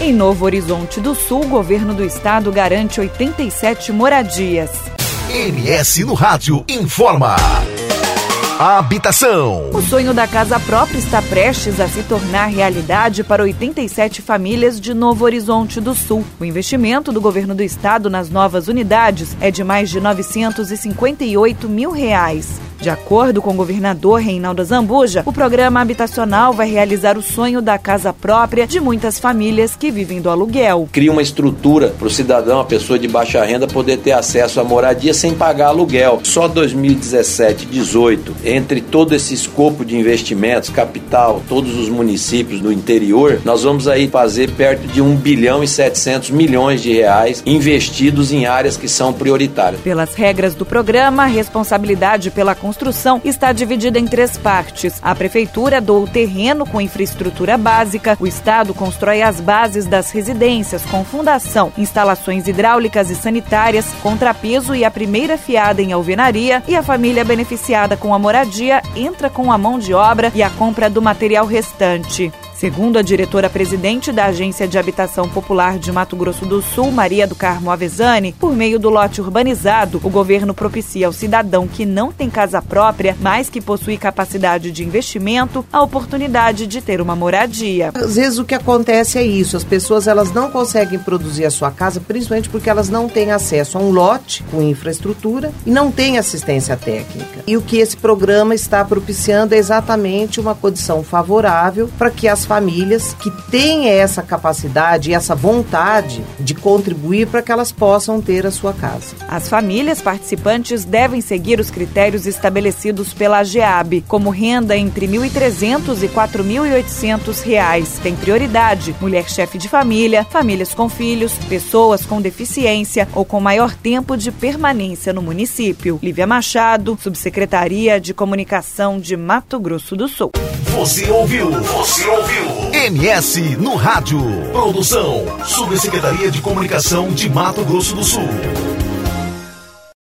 Em Novo Horizonte do Sul, o governo do estado garante 87 moradias. MS no Rádio informa. Habitação. O sonho da casa própria está prestes a se tornar realidade para 87 famílias de Novo Horizonte do Sul. O investimento do governo do estado nas novas unidades é de mais de R$958 mil. De acordo com o governador Reinaldo Azambuja, o programa habitacional vai realizar o sonho da casa própria de muitas famílias que vivem do aluguel. Cria uma estrutura para o cidadão, a pessoa de baixa renda, poder ter acesso à moradia sem pagar aluguel. Só 2017, 2018, entre todo esse escopo de investimentos, capital, todos os municípios do interior, nós vamos aí fazer perto de R$1 bilhão e 700 milhões investidos em áreas que são prioritárias. Pelas regras do programa, a responsabilidade pela construção está dividida em 3 partes. A prefeitura doa o terreno com infraestrutura básica, o estado constrói as bases das residências com fundação, instalações hidráulicas e sanitárias, contrapeso e a primeira fiada em alvenaria, e a família beneficiada com a moradia entra com a mão de obra e a compra do material restante. Segundo a diretora-presidente da Agência de Habitação Popular de Mato Grosso do Sul, Maria do Carmo Avezzani, por meio do lote urbanizado, o governo propicia ao cidadão que não tem casa própria, mas que possui capacidade de investimento, a oportunidade de ter uma moradia. Às vezes o que acontece é isso, as pessoas elas não conseguem produzir a sua casa, principalmente porque elas não têm acesso a um lote com infraestrutura e não têm assistência técnica. E o que esse programa está propiciando é exatamente uma condição favorável para que as famílias que têm essa capacidade e essa vontade de contribuir para que elas possam ter a sua casa. As famílias participantes devem seguir os critérios estabelecidos pela AGEAB, como renda entre R$ 1.300 e R$ 4.800. Tem prioridade mulher chefe de família, famílias com filhos, pessoas com deficiência ou com maior tempo de permanência no município. Lívia Machado, Subsecretaria de Comunicação de Mato Grosso do Sul. Você ouviu MS no Rádio. Produção, Subsecretaria de Comunicação de Mato Grosso do Sul.